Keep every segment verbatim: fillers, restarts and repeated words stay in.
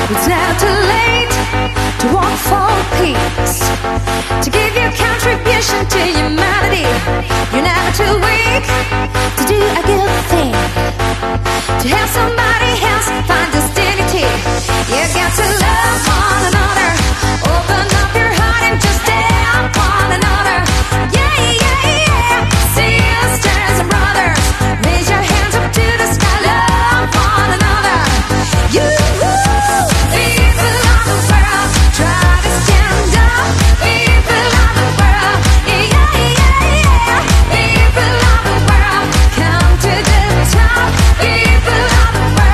It's never too late to walk for peace, to give your contribution to humanity. You're never too weak to do a good thing, to help somebody else find this dignity. You got to love one another, open up your heart and just help one another. Yeah, yeah, yeah. Sisters and brothers, raise your hands up to the sky. Love one another. You people of the world, try to stand up. People of the world, yeah, yeah, yeah. People of the world, come to the top. People of the world.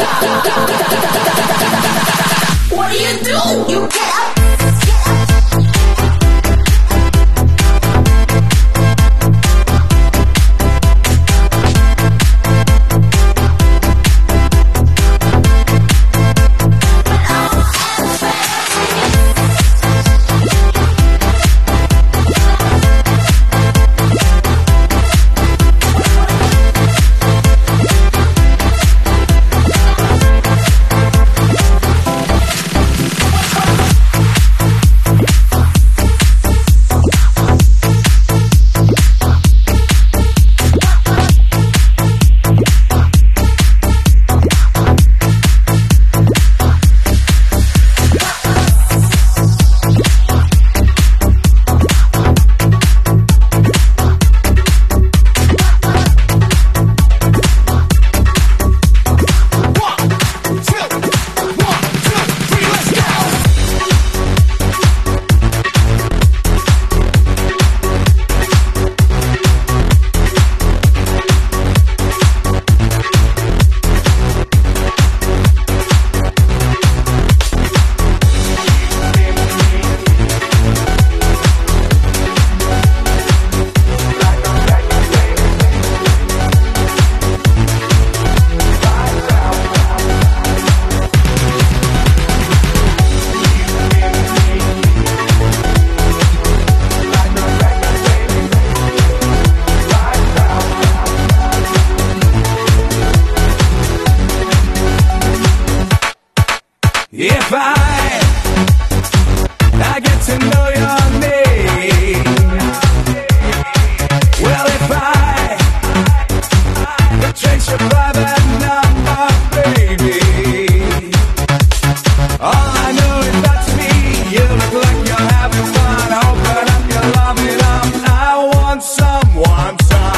What do you do? You get up. If I, I get to know your name, well if I could trace your private number, baby, all I know is that's me. You look like you're having fun. Open up your loving arms. I want some, want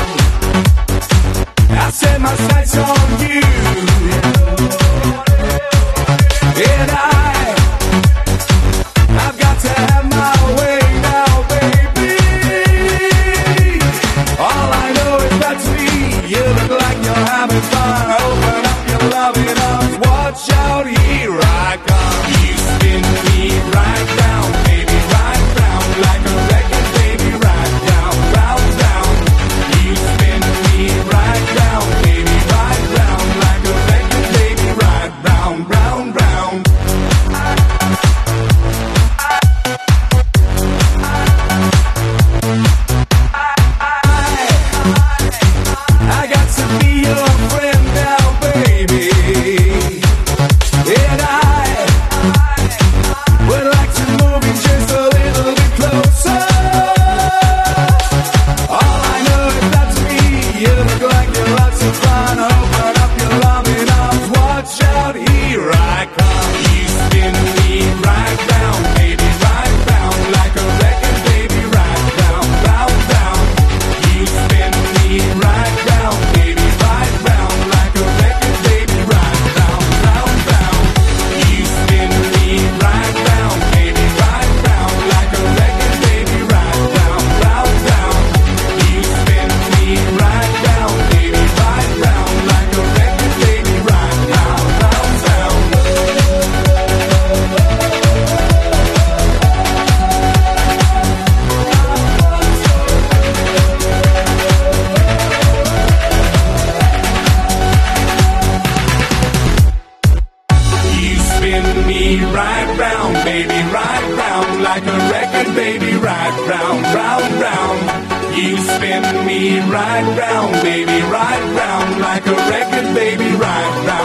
some. I set my sights on you. And I, I've got to have my way now, baby. All I know is that's me. You look like you're having fun. Open up your loving arms. Watch out, here I come. You spin me right down, baby, right round like a record, baby, right down, round, round. You spin me right down, baby, right round like a record, baby, right round, round, round. I got to be your friend now, baby. And I would like to move you just a little bit closer. All I know is that's me. You look like you're lots of fun. Open up your loving arms. Watch out, here I come. You spin me right down, baby, right round like a record, baby, right round, round, round. You spin me right down, baby, right round like a record, baby, right round, round, round. You spin me right down, baby, right round like a record, baby, right round, round, round. You spin me right down, baby, right round like a record, baby, right round, round, round. You spin me right round, baby, right round like a record, baby, right round, round, round. You spin me right round, baby, right round like a record, baby, right round.